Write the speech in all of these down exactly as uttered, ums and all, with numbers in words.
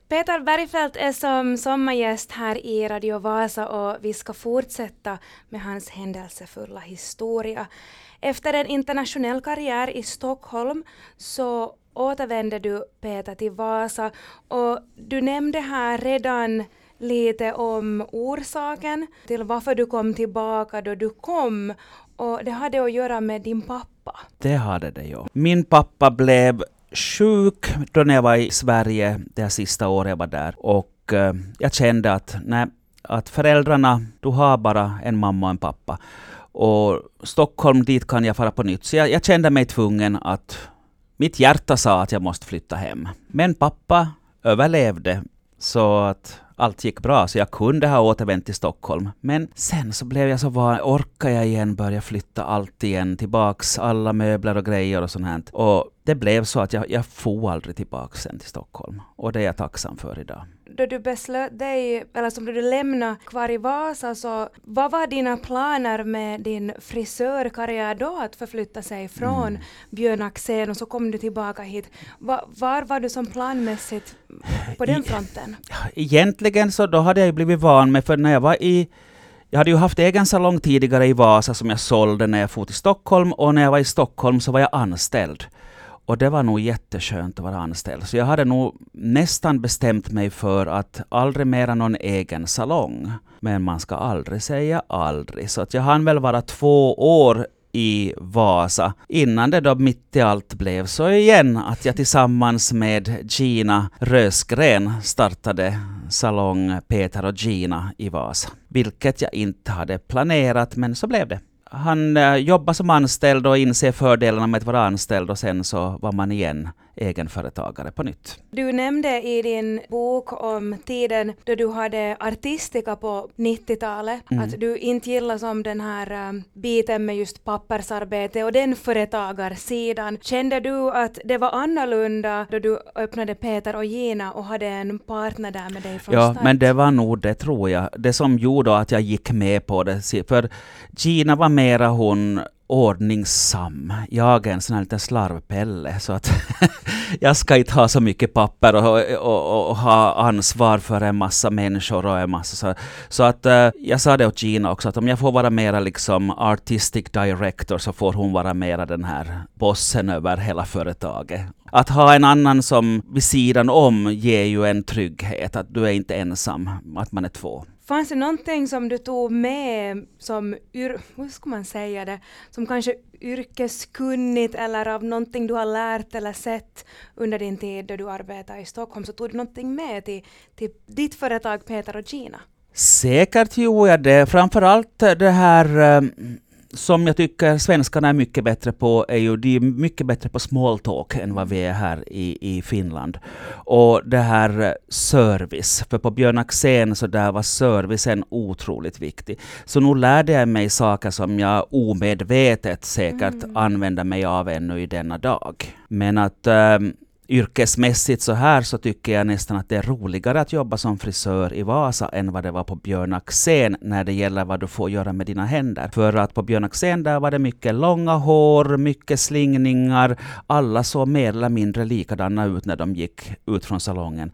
Peter Bergfeldt är som sommargäst här i Radio Vasa och vi ska fortsätta med hans händelsefulla historia. Efter en internationell karriär i Stockholm så återvände du, Peter, till Vasa och du nämnde här redan lite om orsaken till varför du kom tillbaka då du kom, och det hade att göra med din pappa. Det hade det ju. Min pappa blev sjuk då när jag var i Sverige det sista året jag var där, och eh, jag kände att, nej, att föräldrarna, du har bara en mamma och en pappa, och Stockholm, dit kan jag fara på nytt. Så jag, jag kände mig tvungen att, mitt hjärta sa att jag måste flytta hem. Men pappa överlevde så att allt gick bra, så jag kunde ha återvänt till Stockholm. Men sen så blev jag så van, orkar jag igen börja flytta allt igen, tillbaks alla möbler och grejer och sånt här. Och det blev så att jag, jag får aldrig tillbaka sen till Stockholm. Och det är jag tacksam för idag. Då du beslöt dig, eller som du lämnade kvar i Vasa, så vad var dina planer med din frisörkarriär då, att förflytta sig från mm. Björn Axén, och så kom du tillbaka hit. Va, var var du som planmässigt på den fronten? Egentligen så då hade jag blivit van med, för när jag var i Jag hade ju haft egen salong tidigare i Vasa som jag sålde när jag for till Stockholm, och när jag var i Stockholm så var jag anställd. Och det var nog jätteskönt att vara anställd. Så jag hade nog nästan bestämt mig för att aldrig mera någon egen salong. Men man ska aldrig säga aldrig. Så att jag hann väl vara två år i Vasa innan det då mitt i allt blev så igen att jag tillsammans med Gina Rösgren startade salong Peter och Gina i Vasa. Vilket jag inte hade planerat, men så blev det. Han eh, jobbar som anställd och inser fördelarna med att vara anställd, och sen så var man igen egenföretagare på nytt. Du nämnde i din bok om tiden då du hade artistika på nittiotalet mm. att du inte gillar som den här um, biten med just pappersarbete och den företagarsidan. Kände du att det var annorlunda då du öppnade Peter och Gina och hade en partner där med dig från ja, start? Men det var nog det, tror jag. Det som gjorde att jag gick med på det. För Gina var mera hon ordningsam. Jag är en sån här liten slarvpelle, så att jag ska inte ha så mycket papper och, och, och ha ansvar för en massa människor och en massa så, så att uh, jag sa det åt Gina också, att om jag får vara mera liksom artistic director så får hon vara mera den här bossen över hela företaget. Att ha en annan som vid sidan om ger ju en trygghet, att du är inte ensam, att man är två. Fanns det någonting som du tog med som, yr- hur ska man säga det, som kanske yrkeskunnigt eller av någonting du har lärt eller sett under din tid då du arbetar i Stockholm, så tog du någonting med till, till ditt företag Peter och Gina? Säkert gjorde jag det. Framförallt det här som jag tycker svenskarna är mycket bättre på, är ju de är mycket bättre på small talk än vad vi är här i, i Finland. Och det här service, för på Björn Axén så där var servicen otroligt viktig. Så nu lärde jag mig saker som jag omedvetet säkert mm. använder mig av ännu i denna dag. Men att ähm, yrkesmässigt så här så tycker jag nästan att det är roligare att jobba som frisör i Vasa än vad det var på Björn Axén när det gäller vad du får göra med dina händer. För att på Björn Axén där var det mycket långa hår, mycket slingningar. Alla såg mer eller mindre likadana ut när de gick ut från salongen.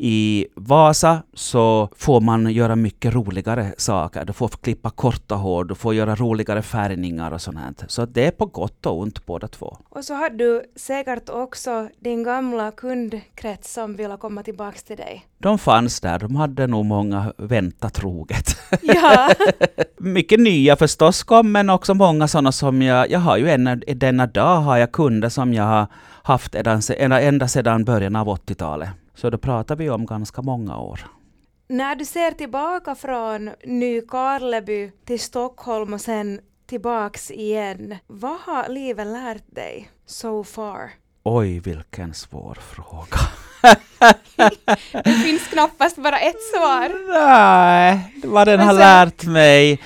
I Vasa så får man göra mycket roligare saker. Du får klippa korta hår, du får göra roligare färgningar och sånt här. Så det är på gott och ont båda två. Och så har du säkert också din gamla kundkrets som vill komma tillbaka till dig. De fanns där, de hade nog många väntat troget. Ja. Mycket nya förstås kom, men också många sådana som jag, jag har ju ännu, denna dag har jag kunder som jag har haft ända, ända sedan början av åttiotalet. Så då pratar vi om ganska många år. När du ser tillbaka från Nykarleby till Stockholm och sen tillbaks igen, vad har livet lärt dig so far? Oj, vilken svår fråga. Det finns knappast bara ett svar. Nej, vad den Men har sen... lärt mig.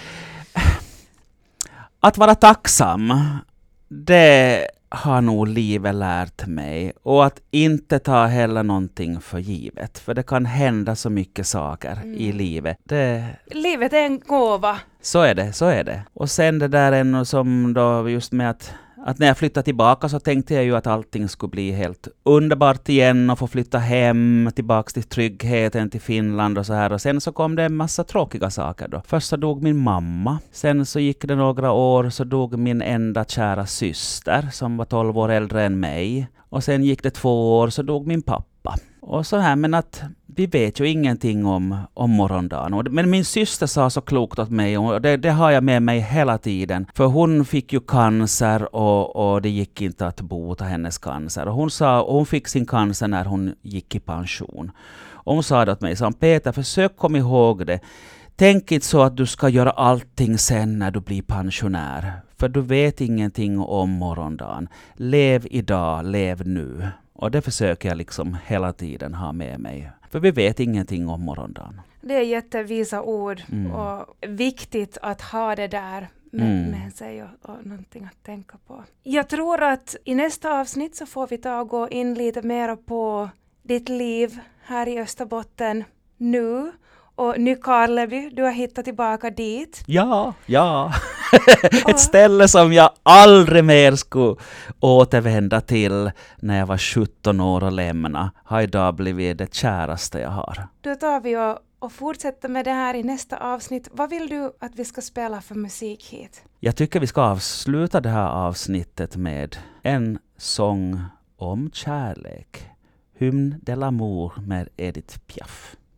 Att vara tacksam, det har nog livet lärt mig. Och att inte ta heller någonting för givet. För det kan hända så mycket saker mm. i livet. Det... Livet är en gåva. Så är det, så är det. Och sen det där ännu som då just med att Att när jag flyttade tillbaka så tänkte jag ju att allting skulle bli helt underbart igen och få flytta hem tillbaka till tryggheten till Finland och så här. Och sen så kom det en massa tråkiga saker då. Först så dog min mamma. Sen så gick det några år så dog min enda kära syster som var tolv år äldre än mig. Och sen gick det två år så dog min pappa. Och så här, men att vi vet ju ingenting om, om morgondagen. Men min syster sa så klokt åt mig, och det, det har jag med mig hela tiden. För hon fick ju cancer och, och det gick inte att bota hennes cancer. Och hon sa, och hon fick sin cancer när hon gick i pension. Och hon sa det åt mig, sa Peter, försök komma ihåg det. Tänk inte så att du ska göra allting sen när du blir pensionär. För du vet ingenting om morgondagen. Lev idag, lev nu. Och det försöker jag liksom hela tiden ha med mig. För vi vet ingenting om morgondagen. Det är jättevisa ord Mm. och viktigt att ha det där med, Mm. med sig och, och någonting att tänka på. Jag tror att i nästa avsnitt så får vi ta och gå in lite mer på ditt liv här i Österbotten nu. Och Nykarleby, du har hittat tillbaka dit. Ja, ja. Ett ställe som jag aldrig mer skulle återvända till när jag var sjutton år och lämna har idag blivit det käraste jag har. Då tar vi och, och fortsätter med det här i nästa avsnitt. Vad vill du att vi ska spela för musik hit? Jag tycker vi ska avsluta det här avsnittet med en sång om kärlek. Hymn de l'amour med Edith Piaf.